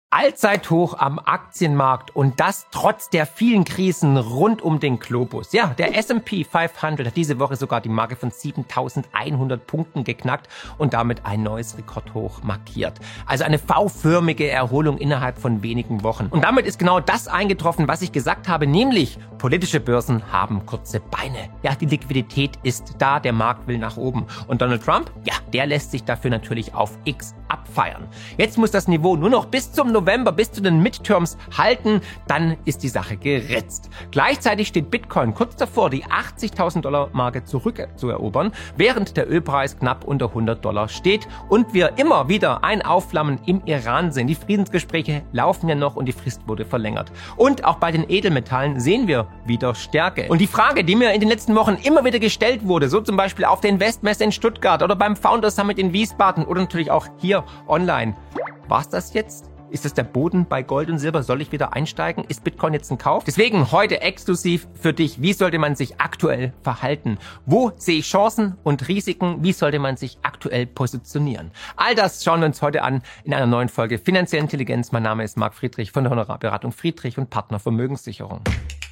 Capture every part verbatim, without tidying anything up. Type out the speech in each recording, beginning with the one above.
Allzeithoch am Aktienmarkt und das trotz der vielen Krisen rund um den Globus. Ja, der S and P fünfhundert hat diese Woche sogar die Marke von siebentausendeinhundert Punkten geknackt und damit ein neues Rekordhoch markiert. Also eine V-förmige Erholung innerhalb von wenigen Wochen. Und damit ist genau das eingetroffen, was ich gesagt habe, nämlich politische Börsen haben kurze Beine. Ja, die Liquidität ist da, der Markt will nach oben. Und Donald Trump, ja, der lässt sich dafür natürlich auf X abfeiern. Jetzt muss das Niveau nur noch bis zum November, bis zu den Midterms halten, dann ist die Sache geritzt. Gleichzeitig steht Bitcoin kurz davor, die achtzigtausend Dollar Marke zurückzuerobern, während der Ölpreis knapp unter hundert Dollar steht und wir immer wieder ein Aufflammen im Iran sehen. Die Friedensgespräche laufen ja noch und die Frist wurde verlängert. Und auch bei den Edelmetallen sehen wir wieder Stärke. Und die Frage, die mir in den letzten Wochen immer wieder gestellt wurde, so zum Beispiel auf der Investmesse in Stuttgart oder beim Founders Summit in Wiesbaden oder natürlich auch hier online. War's das jetzt? Ist das der Boden bei Gold und Silber? Soll ich wieder einsteigen? Ist Bitcoin jetzt ein Kauf? Deswegen heute exklusiv für dich. Wie sollte man sich aktuell verhalten? Wo sehe ich Chancen und Risiken? Wie sollte man sich aktuell positionieren? All das schauen wir uns heute an in einer neuen Folge Finanzielle Intelligenz. Mein Name ist Marc Friedrich von der Honorarberatung Friedrich und Partner Vermögenssicherung.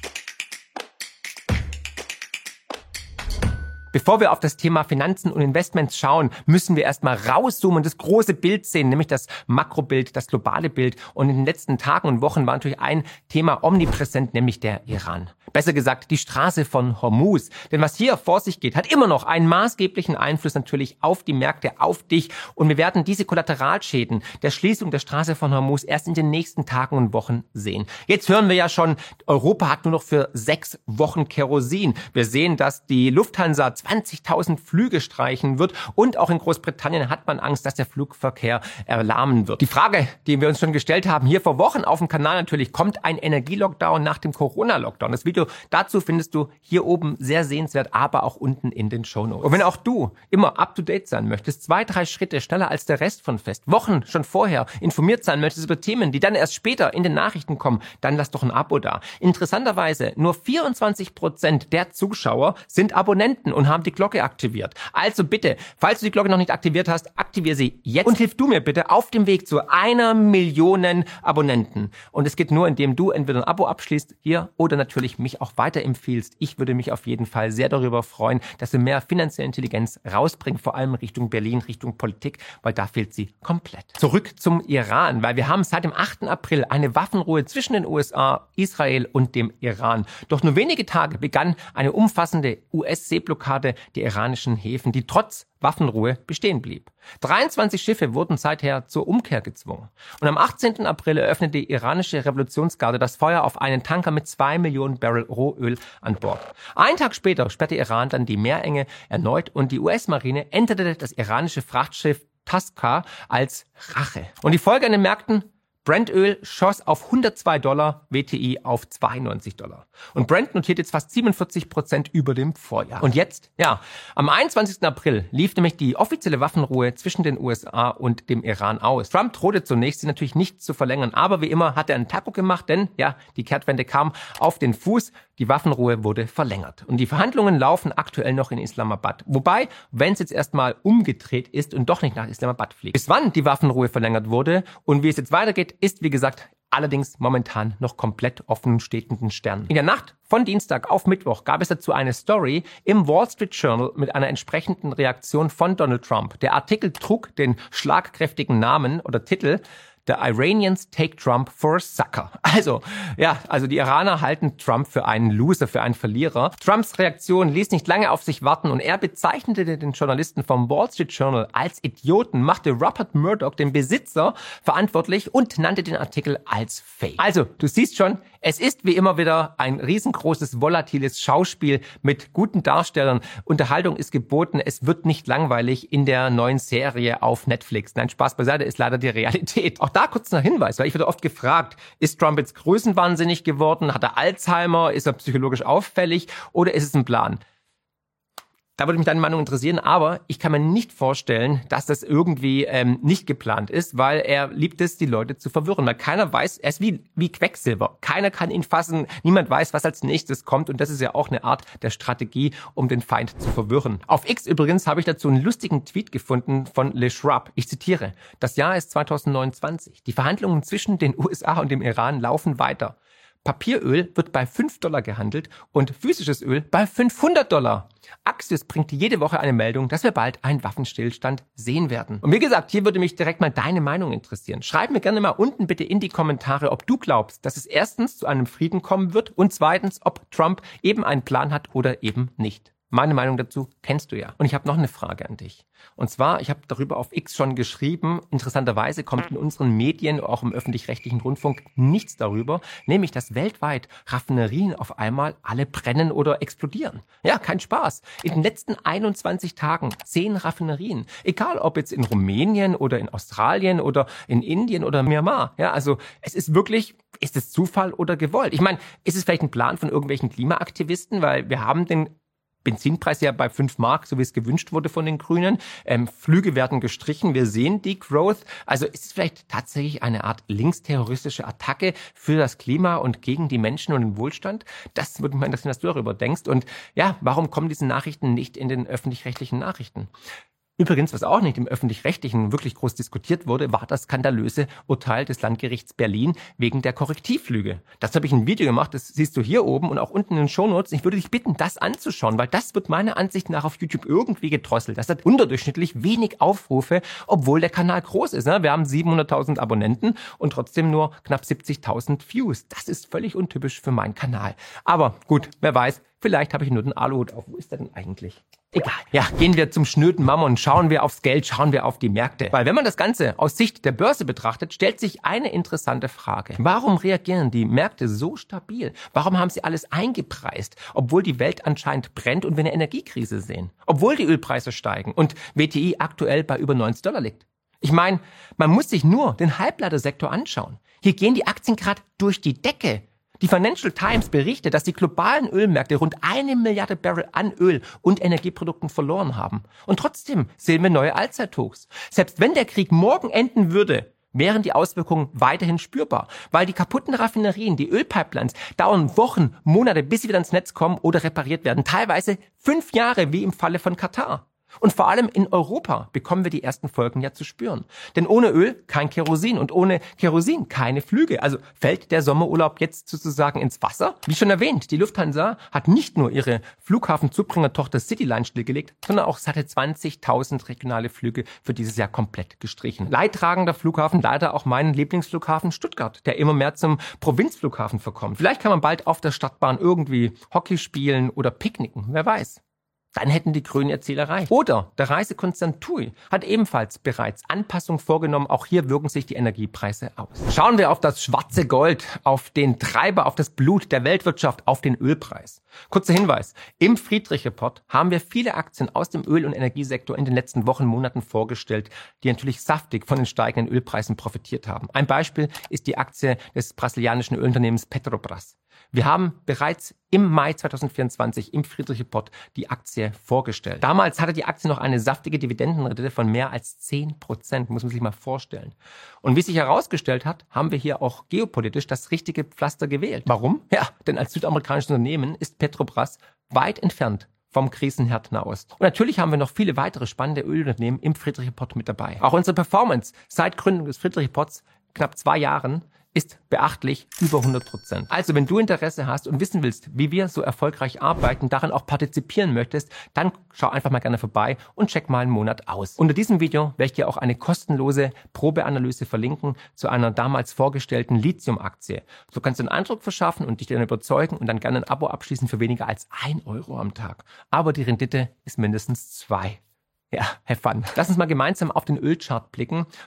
Bevor wir auf das Thema Finanzen und Investments schauen, müssen wir erstmal rauszoomen und das große Bild sehen, nämlich das Makrobild, das globale Bild. Und in den letzten Tagen und Wochen war natürlich ein Thema omnipräsent, nämlich der Iran. Besser gesagt, die Straße von Hormuz. Denn was hier vor sich geht, hat immer noch einen maßgeblichen Einfluss natürlich auf die Märkte, auf dich. Und wir werden diese Kollateralschäden der Schließung der Straße von Hormuz erst in den nächsten Tagen und Wochen sehen. Jetzt hören wir ja schon, Europa hat nur noch für sechs Wochen Kerosin. Wir sehen, dass die Lufthansa zwanzigtausend Flüge streichen wird und auch in Großbritannien hat man Angst, dass der Flugverkehr erlahmen wird. Die Frage, die wir uns schon gestellt haben, hier vor Wochen auf dem Kanal natürlich, kommt ein Energielockdown nach dem Corona-Lockdown? Das Video dazu findest du hier oben sehr sehenswert, aber auch unten in den Shownotes. Und wenn auch du immer up-to-date sein möchtest, zwei, drei Schritte schneller als der Rest von Fest, Wochen schon vorher informiert sein möchtest über Themen, die dann erst später in den Nachrichten kommen, dann lass doch ein Abo da. Interessanterweise, nur vierundzwanzig Prozent der Zuschauer sind Abonnenten und haben die Glocke aktiviert. Also bitte, falls du die Glocke noch nicht aktiviert hast, aktiviere sie jetzt und hilf du mir bitte auf dem Weg zu einer Million Abonnenten. Und es geht nur, indem du entweder ein Abo abschließt hier oder natürlich mich auch weiterempfiehlst. Ich würde mich auf jeden Fall sehr darüber freuen, dass wir mehr finanzielle Intelligenz rausbringen, vor allem Richtung Berlin, Richtung Politik, weil da fehlt sie komplett. Zurück zum Iran, weil wir haben seit dem achten April eine Waffenruhe zwischen den U S A, Israel und dem Iran. Doch nur wenige Tage begann eine umfassende U S-Seeblockade der iranischen Häfen, die trotz Waffenruhe bestehen blieb. dreiundzwanzig Schiffe wurden seither zur Umkehr gezwungen. Und am achtzehnten April eröffnete die iranische Revolutionsgarde das Feuer auf einen Tanker mit zwei Millionen Barrel Rohöl an Bord. Einen Tag später sperrte Iran dann die Meerenge erneut und die U S-Marine änderte das iranische Frachtschiff Tasqa als Rache. Und die Folge an den Märkten? Brent-Öl schoss auf hundertzwei Dollar, W T I auf zweiundneunzig Dollar. Und Brent notiert jetzt fast siebenundvierzig Prozent über dem Vorjahr. Und jetzt? Ja, am einundzwanzigsten April lief nämlich die offizielle Waffenruhe zwischen den U S A und dem Iran aus. Trump drohte zunächst, sie natürlich nicht zu verlängern, aber wie immer hat er einen Taco gemacht, denn ja, die Kehrtwende kam auf den Fuß. Die Waffenruhe wurde verlängert. Und die Verhandlungen laufen aktuell noch in Islamabad. Wobei, wenn es jetzt erstmal umgedreht ist und doch nicht nach Islamabad fliegt. Bis wann die Waffenruhe verlängert wurde und wie es jetzt weitergeht, ist wie gesagt allerdings momentan noch komplett offen steht in den Sternen. In der Nacht von Dienstag auf Mittwoch gab es dazu eine Story im Wall Street Journal mit einer entsprechenden Reaktion von Donald Trump. Der Artikel trug den schlagkräftigen Namen oder Titel The Iranians take Trump for a sucker. Also, ja, also die Iraner halten Trump für einen Loser, für einen Verlierer. Trumps Reaktion ließ nicht lange auf sich warten und er bezeichnete den Journalisten vom Wall Street Journal als Idioten, machte Rupert Murdoch, den Besitzer, verantwortlich und nannte den Artikel als Fake. Also, du siehst schon, es ist wie immer wieder ein riesengroßes, volatiles Schauspiel mit guten Darstellern. Unterhaltung ist geboten, es wird nicht langweilig in der neuen Serie auf Netflix. Nein, Spaß beiseite, ist leider die Realität. Auch da kurz noch Hinweis, weil ich werde oft gefragt, ist Trump jetzt größenwahnsinnig geworden? Hat er Alzheimer? Ist er psychologisch auffällig? Oder ist es ein Plan? Da würde mich deine Meinung interessieren, aber ich kann mir nicht vorstellen, dass das irgendwie ähm, nicht geplant ist, weil er liebt es, die Leute zu verwirren. Weil keiner weiß, er ist wie, wie Quecksilber. Keiner kann ihn fassen, niemand weiß, was als nächstes kommt. Und das ist ja auch eine Art der Strategie, um den Feind zu verwirren. Auf X übrigens habe ich dazu einen lustigen Tweet gefunden von Le Schwab. Ich zitiere: Das Jahr ist zweitausendneunundzwanzig. Die Verhandlungen zwischen den U S A und dem Iran laufen weiter. Papieröl wird bei fünf Dollar gehandelt und physisches Öl bei fünfhundert Dollar. Axios bringt jede Woche eine Meldung, dass wir bald einen Waffenstillstand sehen werden. Und wie gesagt, hier würde mich direkt mal deine Meinung interessieren. Schreib mir gerne mal unten bitte in die Kommentare, ob du glaubst, dass es erstens zu einem Frieden kommen wird und zweitens, ob Trump eben einen Plan hat oder eben nicht. Meine Meinung dazu kennst du ja. Und ich habe noch eine Frage an dich. Und zwar, ich habe darüber auf X schon geschrieben, interessanterweise kommt in unseren Medien, auch im öffentlich-rechtlichen Rundfunk, nichts darüber, nämlich dass weltweit Raffinerien auf einmal alle brennen oder explodieren. Ja, kein Spaß. In den letzten einundzwanzig Tagen zehn Raffinerien. Egal ob jetzt in Rumänien oder in Australien oder in Indien oder Myanmar. Ja, also es ist wirklich, ist es Zufall oder gewollt? Ich meine, ist es vielleicht ein Plan von irgendwelchen Klimaaktivisten, weil wir haben den Benzinpreis ja bei fünf Mark, so wie es gewünscht wurde von den Grünen. Ähm, Flüge werden gestrichen, wir sehen die Growth. Also ist es vielleicht tatsächlich eine Art linksterroristische Attacke für das Klima und gegen die Menschen und den Wohlstand? Das würde mich interessieren, dass du darüber denkst. Und ja, warum kommen diese Nachrichten nicht in den öffentlich-rechtlichen Nachrichten? Übrigens, was auch nicht im Öffentlich-Rechtlichen wirklich groß diskutiert wurde, war das skandalöse Urteil des Landgerichts Berlin wegen der Korrektivflüge. Das habe ich in einem Video gemacht, das siehst du hier oben und auch unten in den Shownotes. Ich würde dich bitten, das anzuschauen, weil das wird meiner Ansicht nach auf YouTube irgendwie gedrosselt. Das hat unterdurchschnittlich wenig Aufrufe, obwohl der Kanal groß ist. Wir haben siebenhunderttausend Abonnenten und trotzdem nur knapp siebzigtausend Views. Das ist völlig untypisch für meinen Kanal. Aber gut, wer weiß, vielleicht habe ich nur den Aluhut auf. Wo ist der denn eigentlich? Egal. Ja, gehen wir zum schnöden Mammon, schauen wir aufs Geld, schauen wir auf die Märkte. Weil wenn man das Ganze aus Sicht der Börse betrachtet, stellt sich eine interessante Frage. Warum reagieren die Märkte so stabil? Warum haben sie alles eingepreist, obwohl die Welt anscheinend brennt und wir eine Energiekrise sehen? Obwohl die Ölpreise steigen und W T I aktuell bei über neunzig Dollar liegt. Ich meine, man muss sich nur den Halbleitersektor anschauen. Hier gehen die Aktien gerade durch die Decke. Die Financial Times berichtet, dass die globalen Ölmärkte rund eine Milliarde Barrel an Öl und Energieprodukten verloren haben. Und trotzdem sehen wir neue Allzeithochs. Selbst wenn der Krieg morgen enden würde, wären die Auswirkungen weiterhin spürbar. Weil die kaputten Raffinerien, die Ölpipelines, dauern Wochen, Monate, bis sie wieder ins Netz kommen oder repariert werden. Teilweise fünf Jahre, wie im Falle von Katar. Und vor allem in Europa bekommen wir die ersten Folgen ja zu spüren. Denn ohne Öl kein Kerosin und ohne Kerosin keine Flüge. Also fällt der Sommerurlaub jetzt sozusagen ins Wasser? Wie schon erwähnt, die Lufthansa hat nicht nur ihre Flughafenzubringertochter Cityline stillgelegt, sondern auch satte zwanzigtausend regionale Flüge für dieses Jahr komplett gestrichen. Leidtragender Flughafen, leider auch mein Lieblingsflughafen Stuttgart, der immer mehr zum Provinzflughafen verkommt. Vielleicht kann man bald auf der Stadtbahn irgendwie Hockey spielen oder picknicken, wer weiß. Dann hätten die Grünen ihr Ziel erreicht. Oder der Reisekonzern TUI hat ebenfalls bereits Anpassungen vorgenommen. Auch hier wirken sich die Energiepreise aus. Schauen wir auf das schwarze Gold, auf den Treiber, auf das Blut der Weltwirtschaft, auf den Ölpreis. Kurzer Hinweis. Im Friedrich Report haben wir viele Aktien aus dem Öl- und Energiesektor in den letzten Wochen, Monaten vorgestellt, die natürlich saftig von den steigenden Ölpreisen profitiert haben. Ein Beispiel ist die Aktie des brasilianischen Ölunternehmens Petrobras. Wir haben bereits im Mai zweitausendvierundzwanzig im Friedrich Report die Aktie vorgestellt. Damals hatte die Aktie noch eine saftige Dividendenrendite von mehr als zehn Prozent, muss man sich mal vorstellen. Und wie sich herausgestellt hat, haben wir hier auch geopolitisch das richtige Pflaster gewählt. Warum? Ja, denn als südamerikanisches Unternehmen ist Petrobras weit entfernt vom Krisenherd Nahost. Und natürlich haben wir noch viele weitere spannende Ölunternehmen im Friedrich Report mit dabei. Auch unsere Performance seit Gründung des Friedrich Reports, knapp zwei Jahren, ist beachtlich über hundert Prozent. Also wenn du Interesse hast und wissen willst, wie wir so erfolgreich arbeiten, daran auch partizipieren möchtest, dann schau einfach mal gerne vorbei und check mal einen Monat aus. Unter diesem Video werde ich dir auch eine kostenlose Probeanalyse verlinken zu einer damals vorgestellten Lithium-Aktie. So kannst du einen Eindruck verschaffen und dich dann überzeugen und dann gerne ein Abo abschließen für weniger als ein Euro am Tag. Aber die Rendite ist mindestens zwei. Ja, have fun. Lass uns mal gemeinsam auf den Ölchart blicken, weil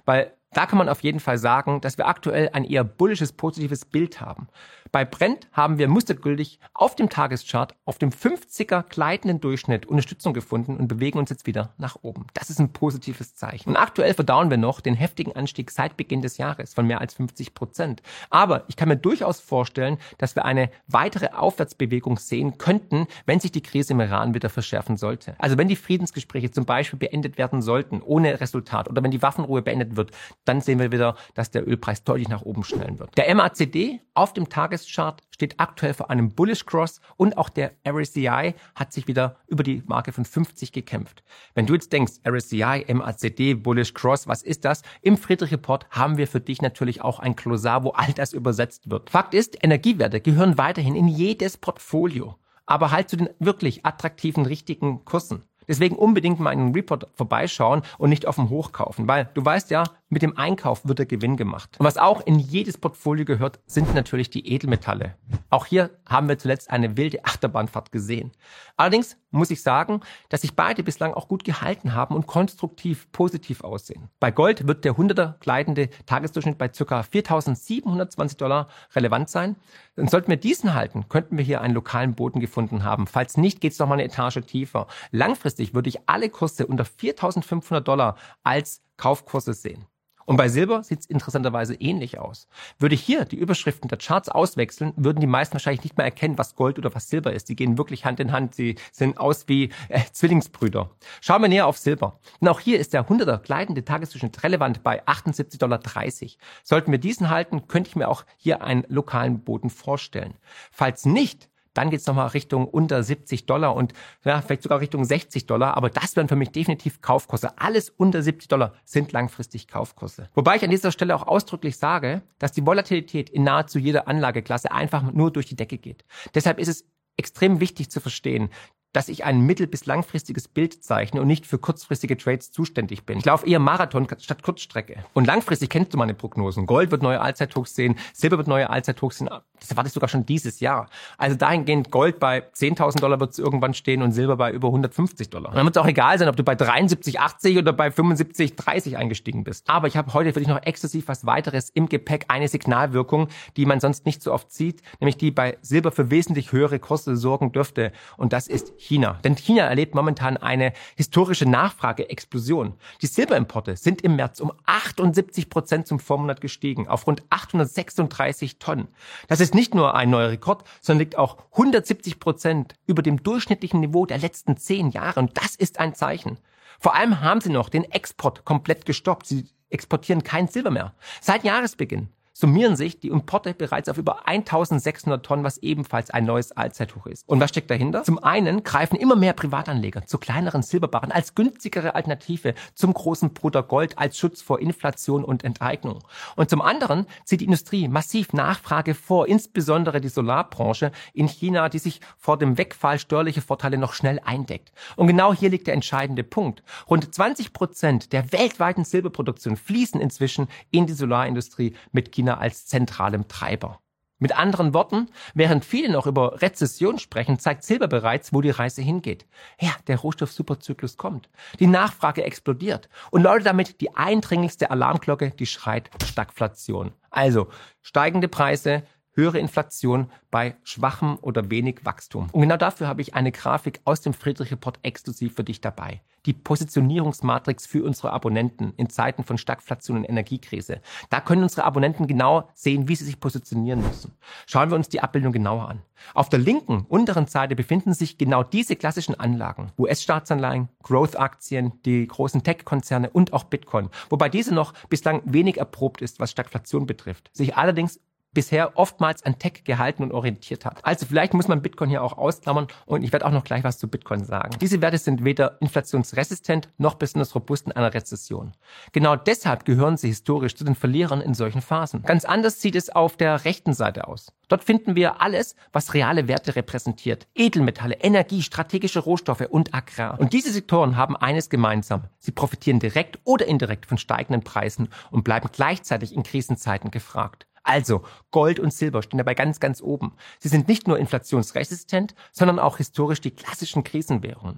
Da kann man auf jeden Fall sagen, dass wir aktuell ein eher bullisches, positives Bild haben. Bei Brent haben wir mustergültig auf dem Tageschart auf dem fünfziger gleitenden Durchschnitt Unterstützung gefunden und bewegen uns jetzt wieder nach oben. Das ist ein positives Zeichen. Und aktuell verdauen wir noch den heftigen Anstieg seit Beginn des Jahres von mehr als fünfzig Prozent. Aber ich kann mir durchaus vorstellen, dass wir eine weitere Aufwärtsbewegung sehen könnten, wenn sich die Krise im Iran wieder verschärfen sollte. Also wenn die Friedensgespräche zum Beispiel beendet werden sollten, ohne Resultat, oder wenn die Waffenruhe beendet wird, dann sehen wir wieder, dass der Ölpreis deutlich nach oben schnellen wird. Der M A C D auf dem Tageschart steht aktuell vor einem Bullish Cross und auch der R S C I hat sich wieder über die Marke von fünfzig gekämpft. Wenn du jetzt denkst, R S C I, M A C D, Bullish Cross, was ist das? Im Friedrich Report haben wir für dich natürlich auch ein Glossar, wo all das übersetzt wird. Fakt ist, Energiewerte gehören weiterhin in jedes Portfolio, aber halt zu den wirklich attraktiven, richtigen Kursen. Deswegen unbedingt mal in den Report vorbeischauen und nicht auf dem Hoch kaufen, weil du weißt ja, mit dem Einkauf wird der Gewinn gemacht. Und was auch in jedes Portfolio gehört, sind natürlich die Edelmetalle. Auch hier haben wir zuletzt eine wilde Achterbahnfahrt gesehen. Allerdings muss ich sagen, dass sich beide bislang auch gut gehalten haben und konstruktiv positiv aussehen. Bei Gold wird der hunderter gleitende Tagesdurchschnitt bei ca. viertausendsiebenhundertzwanzig Dollar relevant sein. Und sollten wir diesen halten, könnten wir hier einen lokalen Boden gefunden haben. Falls nicht, geht es noch mal eine Etage tiefer. Langfristig würde ich alle Kurse unter viertausendfünfhundert Dollar als Kaufkurse sehen. Und bei Silber sieht es interessanterweise ähnlich aus. Würde ich hier die Überschriften der Charts auswechseln, würden die meisten wahrscheinlich nicht mehr erkennen, was Gold oder was Silber ist. Die gehen wirklich Hand in Hand. Sie sehen aus wie äh, Zwillingsbrüder. Schauen wir näher auf Silber. Denn auch hier ist der hunderter gleitende Tagesdurchschnitt relevant bei achtundsiebzig Komma dreißig Dollar. Sollten wir diesen halten, könnte ich mir auch hier einen lokalen Boden vorstellen. Falls nicht, dann geht's nochmal Richtung unter siebzig Dollar und ja, vielleicht sogar Richtung sechzig Dollar. Aber das wären für mich definitiv Kaufkurse. Alles unter siebzig Dollar sind langfristig Kaufkurse. Wobei ich an dieser Stelle auch ausdrücklich sage, dass die Volatilität in nahezu jeder Anlageklasse einfach nur durch die Decke geht. Deshalb ist es extrem wichtig zu verstehen, dass ich ein mittel- bis langfristiges Bild zeichne und nicht für kurzfristige Trades zuständig bin. Ich laufe eher Marathon statt Kurzstrecke. Und langfristig kennst du meine Prognosen. Gold wird neue Allzeithochs sehen, Silber wird neue Allzeithochs sehen. Das erwartest du sogar schon dieses Jahr. Also dahingehend Gold bei zehntausend Dollar wird es irgendwann stehen und Silber bei über hundertfünfzig Dollar. Und dann wird es auch egal sein, ob du bei dreiundsiebzig achtzig oder bei fünfundsiebzig dreißig eingestiegen bist. Aber ich habe heute für dich noch exklusiv was weiteres im Gepäck, eine Signalwirkung, die man sonst nicht so oft sieht, nämlich die bei Silber für wesentlich höhere Kurse sorgen dürfte. Und das ist China. Denn China erlebt momentan eine historische Nachfrageexplosion. Die Silberimporte sind im März um achtundsiebzig Prozent zum Vormonat gestiegen, auf rund achthundertsechsunddreißig Tonnen. Das ist nicht nur ein neuer Rekord, sondern liegt auch hundertsiebzig Prozent über dem durchschnittlichen Niveau der letzten zehn Jahre. Und das ist ein Zeichen. Vor allem haben sie noch den Export komplett gestoppt. Sie exportieren kein Silber mehr. Seit Jahresbeginn summieren sich die Importe bereits auf über eintausendsechshundert Tonnen, was ebenfalls ein neues Allzeithoch ist. Und was steckt dahinter? Zum einen greifen immer mehr Privatanleger zu kleineren Silberbarren als günstigere Alternative zum großen Bruder Gold als Schutz vor Inflation und Enteignung. Und zum anderen zieht die Industrie massiv Nachfrage vor, insbesondere die Solarbranche in China, die sich vor dem Wegfall steuerlicher Vorteile noch schnell eindeckt. Und genau hier liegt der entscheidende Punkt. Rund zwanzig Prozent der weltweiten Silberproduktion fließen inzwischen in die Solarindustrie mit China als zentralem Treiber. Mit anderen Worten, während viele noch über Rezession sprechen, zeigt Silber bereits, wo die Reise hingeht. Ja, der Rohstoff-Superzyklus kommt. Die Nachfrage explodiert und läutet damit die eindringlichste Alarmglocke, die schreit Stagflation. Also steigende Preise, höhere Inflation bei schwachem oder wenig Wachstum. Und genau dafür habe ich eine Grafik aus dem Friedrich Report exklusiv für dich dabei. Die Positionierungsmatrix für unsere Abonnenten in Zeiten von Stagflation und Energiekrise. Da können unsere Abonnenten genau sehen, wie sie sich positionieren müssen. Schauen wir uns die Abbildung genauer an. Auf der linken unteren Seite befinden sich genau diese klassischen Anlagen. U S-Staatsanleihen, Growth-Aktien, die großen Tech-Konzerne und auch Bitcoin. Wobei diese noch bislang wenig erprobt ist, was Stagflation betrifft. Sich allerdings bisher oftmals an Tech gehalten und orientiert hat. Also vielleicht muss man Bitcoin hier auch ausklammern und ich werde auch noch gleich was zu Bitcoin sagen. Diese Werte sind weder inflationsresistent noch besonders robust in einer Rezession. Genau deshalb gehören sie historisch zu den Verlierern in solchen Phasen. Ganz anders sieht es auf der rechten Seite aus. Dort finden wir alles, was reale Werte repräsentiert. Edelmetalle, Energie, strategische Rohstoffe und Agrar. Und diese Sektoren haben eines gemeinsam. Sie profitieren direkt oder indirekt von steigenden Preisen und bleiben gleichzeitig in Krisenzeiten gefragt. Also, Gold und Silber stehen dabei ganz, ganz oben. Sie sind nicht nur inflationsresistent, sondern auch historisch die klassischen Krisenwährungen.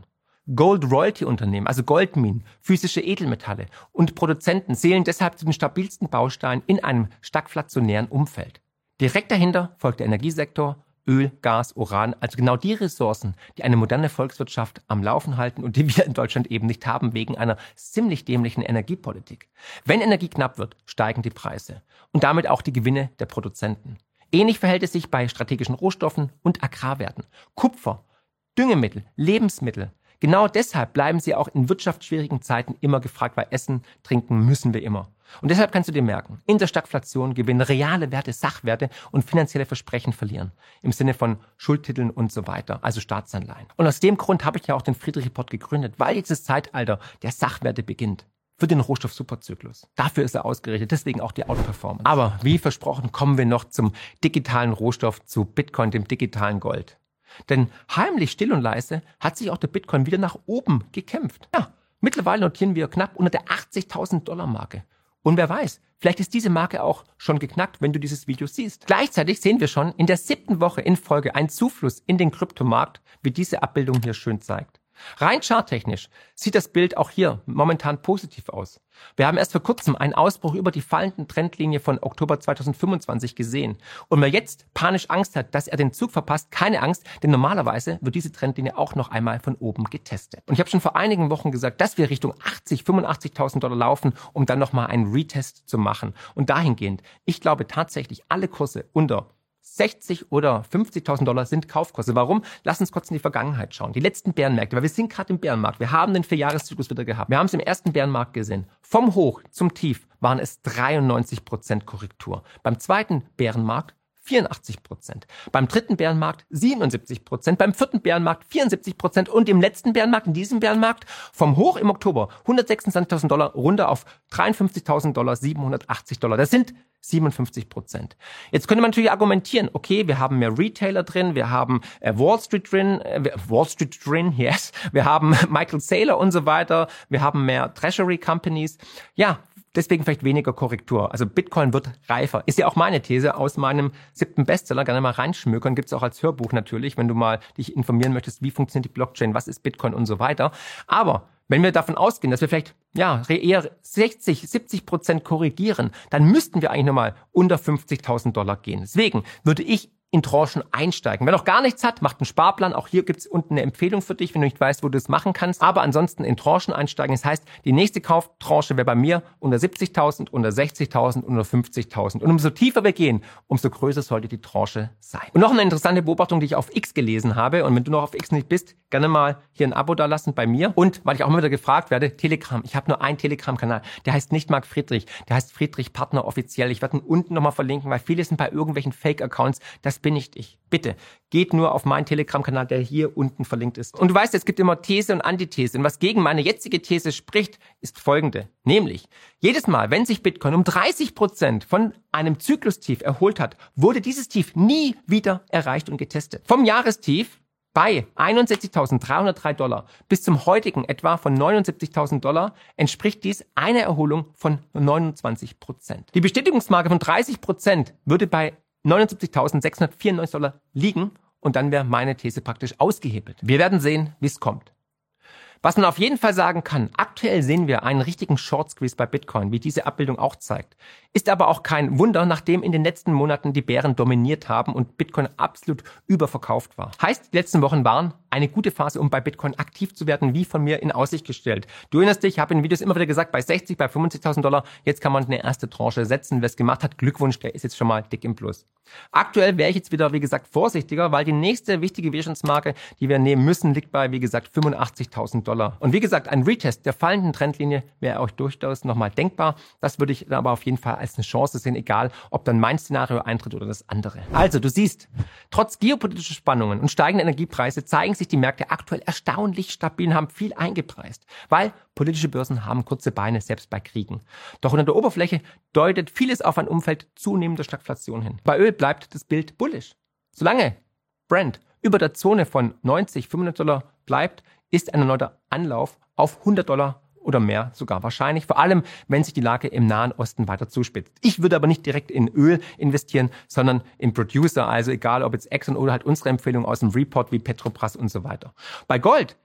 Gold Royalty Unternehmen, also Goldminen, physische Edelmetalle und Produzenten zählen deshalb zu den stabilsten Bausteinen in einem stagflationären Umfeld. Direkt dahinter folgt der Energiesektor, Öl, Gas, Uran, also genau die Ressourcen, die eine moderne Volkswirtschaft am Laufen halten und die wir in Deutschland eben nicht haben wegen einer ziemlich dämlichen Energiepolitik. Wenn Energie knapp wird, steigen die Preise und damit auch die Gewinne der Produzenten. Ähnlich verhält es sich bei strategischen Rohstoffen und Agrarwerten. Kupfer, Düngemittel, Lebensmittel. Genau deshalb bleiben sie auch in wirtschaftsschwierigen Zeiten immer gefragt, weil essen, trinken müssen wir immer. Und deshalb kannst du dir merken, in der Stagflation gewinnen reale Werte, Sachwerte und finanzielle Versprechen verlieren. Im Sinne von Schuldtiteln und so weiter, also Staatsanleihen. Und aus dem Grund habe ich ja auch den Friedrich Report gegründet, weil jetzt das Zeitalter der Sachwerte beginnt. Für den Rohstoff-Superzyklus. Dafür ist er ausgerichtet, deswegen auch die Outperformance. Aber wie versprochen kommen wir noch zum digitalen Rohstoff, zu Bitcoin, dem digitalen Gold. Denn heimlich, still und leise hat sich auch der Bitcoin wieder nach oben gekämpft. Ja, mittlerweile notieren wir knapp unter der achtzigtausend Dollar Marke. Und wer weiß, vielleicht ist diese Marke auch schon geknackt, wenn du dieses Video siehst. Gleichzeitig sehen wir schon in der siebten Woche in Folge einen Zufluss in den Kryptomarkt, wie diese Abbildung hier schön zeigt. Rein charttechnisch sieht das Bild auch hier momentan positiv aus. Wir haben erst vor kurzem einen Ausbruch über die fallende Trendlinie von Oktober zweitausendfünfundzwanzig gesehen. Und wer jetzt panisch Angst hat, dass er den Zug verpasst, keine Angst, denn normalerweise wird diese Trendlinie auch noch einmal von oben getestet. Und ich habe schon vor einigen Wochen gesagt, dass wir Richtung achtzig, fünfundachtzigtausend Dollar laufen, um dann nochmal einen Retest zu machen. Und dahingehend, ich glaube tatsächlich, alle Kurse unter sechzig oder fünfzigtausend Dollar sind Kaufkurse. Warum? Lass uns kurz in die Vergangenheit schauen. Die letzten Bärenmärkte, weil wir sind gerade im Bärenmarkt. Wir haben den Vierjahreszyklus wieder gehabt. Wir haben es im ersten Bärenmarkt gesehen. Vom Hoch zum Tief waren es dreiundneunzig Prozent Korrektur. Beim zweiten Bärenmarkt vierundachtzig Prozent. Beim dritten Bärenmarkt siebenundsiebzig Prozent. Beim vierten Bärenmarkt vierundsiebzig Prozent. Und im letzten Bärenmarkt, in diesem Bärenmarkt, vom Hoch im Oktober hundertsechsundzwanzigtausend Dollar runter auf dreiundfünfzigtausend Dollar, siebenhundertachtzig Dollar. Das sind siebenundfünfzig Prozent. Jetzt könnte man natürlich argumentieren, okay, wir haben mehr Retailer drin, wir haben äh, Wall Street drin, äh, Wall Street drin, yes, wir haben Michael Saylor und so weiter, wir haben mehr Treasury Companies. Ja, deswegen vielleicht weniger Korrektur. Also Bitcoin wird reifer. Ist ja auch meine These aus meinem siebten Bestseller. Gerne mal reinschmökern. Gibt es auch als Hörbuch natürlich, wenn du mal dich informieren möchtest, wie funktioniert die Blockchain, was ist Bitcoin und so weiter. Aber wenn wir davon ausgehen, dass wir vielleicht ja eher sechzig, siebzig Prozent korrigieren, dann müssten wir eigentlich nochmal unter fünfzigtausend Dollar gehen. Deswegen würde ich in Tranchen einsteigen. Wer noch gar nichts hat, macht einen Sparplan. Auch hier gibt's unten eine Empfehlung für dich, wenn du nicht weißt, wo du es machen kannst. Aber ansonsten in Tranchen einsteigen. Das heißt, die nächste Kauftranche wäre bei mir unter siebzigtausend, unter sechzigtausend, unter fünfzigtausend. Und umso tiefer wir gehen, umso größer sollte die Tranche sein. Und noch eine interessante Beobachtung, die ich auf X gelesen habe. Und wenn du noch auf X nicht bist, gerne mal hier ein Abo da lassen bei mir. Und weil ich auch immer wieder gefragt werde, Telegram. Ich habe nur einen Telegram-Kanal. Der heißt nicht Marc Friedrich. Der heißt Friedrich Partner offiziell. Ich werde ihn unten nochmal verlinken, weil viele sind bei irgendwelchen Fake-Accounts. Das bin nicht ich. Bitte, geht nur auf meinen Telegram-Kanal, der hier unten verlinkt ist. Und du weißt, es gibt immer These und Antithese. Und was gegen meine jetzige These spricht, ist folgende. Nämlich, jedes Mal, wenn sich Bitcoin um dreißig Prozent von einem Zyklustief erholt hat, wurde dieses Tief nie wieder erreicht und getestet. Vom Jahrestief bei einundsechzigtausenddreihundertdrei Dollar bis zum heutigen etwa von neunundsiebzigtausend Dollar entspricht dies einer Erholung von neunundzwanzig Prozent. Die Bestätigungsmarke von dreißig Prozent würde bei neunundsiebzigtausendsechshundertvierundneunzig Dollar liegen und dann wäre meine These praktisch ausgehebelt. Wir werden sehen, wie es kommt. Was man auf jeden Fall sagen kann, aktuell sehen wir einen richtigen Short Squeeze bei Bitcoin, wie diese Abbildung auch zeigt. Ist aber auch kein Wunder, nachdem in den letzten Monaten die Bären dominiert haben und Bitcoin absolut überverkauft war. Heißt, die letzten Wochen waren eine gute Phase, um bei Bitcoin aktiv zu werden, wie von mir in Aussicht gestellt. Du erinnerst dich, ich habe in Videos immer wieder gesagt, bei sechzig, bei fünfundsiebzigtausend Dollar, jetzt kann man eine erste Tranche setzen. Wer es gemacht hat, Glückwunsch, der ist jetzt schon mal dick im Plus. Aktuell wäre ich jetzt wieder, wie gesagt, vorsichtiger, weil die nächste wichtige Widerstandsmarke, die wir nehmen müssen, liegt bei, wie gesagt, fünfundachtzigtausend Dollar. Und wie gesagt, ein Retest der fallenden Trendlinie wäre auch durchaus nochmal denkbar. Das würde ich dann aber auf jeden Fall als eine Chance sehen, egal ob dann mein Szenario eintritt oder das andere. Also, du siehst, trotz geopolitischer Spannungen und steigender Energiepreise zeigen sich die Märkte aktuell erstaunlich stabil und haben viel eingepreist, weil politische Börsen haben kurze Beine, selbst bei Kriegen. Doch unter der Oberfläche deutet vieles auf ein Umfeld zunehmender Stagflation hin. Bei Öl bleibt das Bild bullish. Solange Brent über der Zone von neunzig, fünfhundert Dollar bleibt, ist ein erneuter Anlauf auf hundert Dollar oder mehr sogar wahrscheinlich, vor allem wenn sich die Lage im Nahen Osten weiter zuspitzt. Ich würde aber nicht direkt in Öl investieren, sondern in Producer, also egal ob jetzt Exxon oder halt unsere Empfehlung aus dem Report wie Petrobras und so weiter. Bei Gold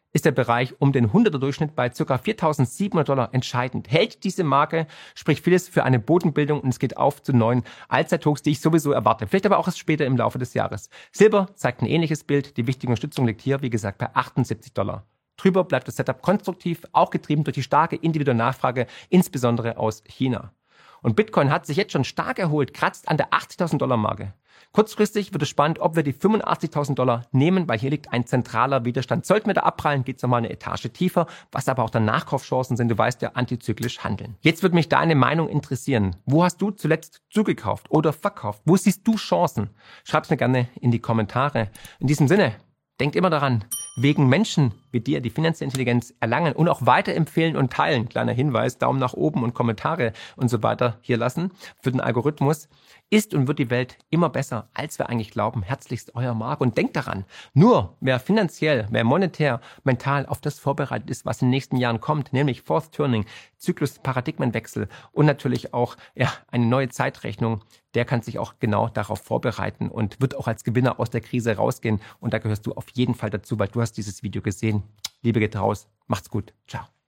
ist der Bereich um den hunderter Durchschnitt bei ca. viertausendsiebenhundert Dollar entscheidend. Hält diese Marke, spricht vieles für eine Bodenbildung und es geht auf zu neuen Allzeithochs, die ich sowieso erwarte. Vielleicht aber auch erst später im Laufe des Jahres. Silber zeigt ein ähnliches Bild. Die wichtige Unterstützung liegt hier, wie gesagt, bei achtundsiebzig Dollar. Drüber bleibt das Setup konstruktiv, auch getrieben durch die starke individuelle Nachfrage, insbesondere aus China. Und Bitcoin hat sich jetzt schon stark erholt, kratzt an der achtzigtausend Dollar Marke. Kurzfristig wird es spannend, ob wir die fünfundachtzigtausend Dollar nehmen, weil hier liegt ein zentraler Widerstand. Sollten wir da abprallen, geht es nochmal eine Etage tiefer, was aber auch dann Nachkaufchancen sind. Du weißt ja, antizyklisch handeln. Jetzt würde mich deine Meinung interessieren. Wo hast du zuletzt zugekauft oder verkauft? Wo siehst du Chancen? Schreib's mir gerne in die Kommentare. In diesem Sinne, denkt immer daran, wegen Menschen wie dir die finanzielle Intelligenz erlangen und auch weiterempfehlen und teilen. Kleiner Hinweis, Daumen nach oben und Kommentare und so weiter hier lassen für den Algorithmus. Ist und wird die Welt immer besser, als wir eigentlich glauben. Herzlichst euer Marc. Und denkt daran, nur wer finanziell, wer monetär, mental auf das vorbereitet ist, was in den nächsten Jahren kommt, nämlich Fourth Turning, Zyklus, Paradigmenwechsel und natürlich auch ja, eine neue Zeitrechnung, der kann sich auch genau darauf vorbereiten und wird auch als Gewinner aus der Krise rausgehen. Und da gehörst du auf jeden Fall dazu, weil du hast dieses Video gesehen. Liebe geht raus. Macht's gut. Ciao.